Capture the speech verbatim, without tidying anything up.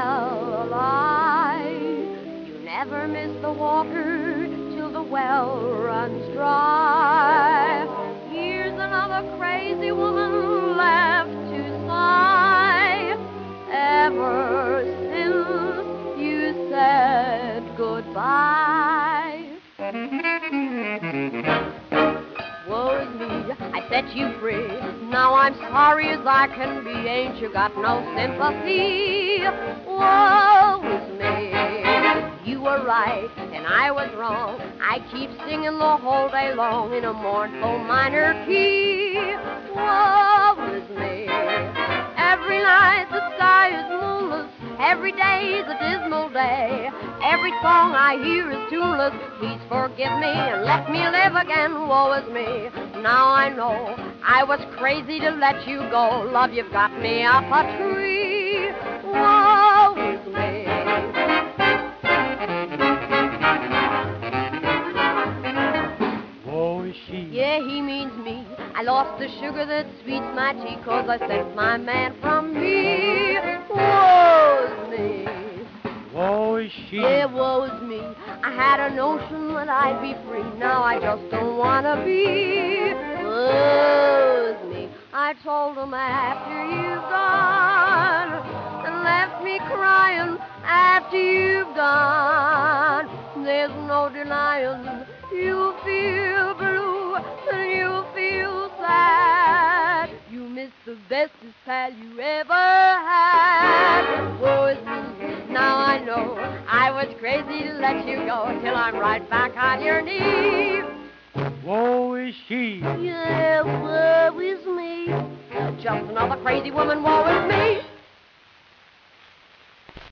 tell a lie. You never miss the water till the well runs dry. Here's another crazy woman left to sigh. Ever since you said goodbye. Woe is me, I set you free. Now I'm sorry as I can be. Ain't you got no sympathy? Woe is me. You were right and I was wrong. I keep singing the whole day long in a mournful minor key. Woe is me. Every night the sky is moonless. Every day is a dismal day. Every song I hear is tuneless. Please forgive me and let me live again. Woe is me. Now I know I was crazy to let you go. Love, you've got me up a tree. Woe is me. Woe is she. Yeah, he means me. I lost the sugar that sweets my tea, 'cause I sent my man from me. Woe is me. Woe is she. Yeah, woe is me. I had a notion that I'd be free. Now I just don't wanna be. Woe is me. I told him after you've gone, and left me crying after you've gone. There's no denying you feel blue and you feel sad. You miss the bestest pal you ever had. Woe is me. Now I know I was crazy to let you go, till I'm right back on your knee. Woe is she. Yeah, woe is me. Just another crazy woman, woe is me.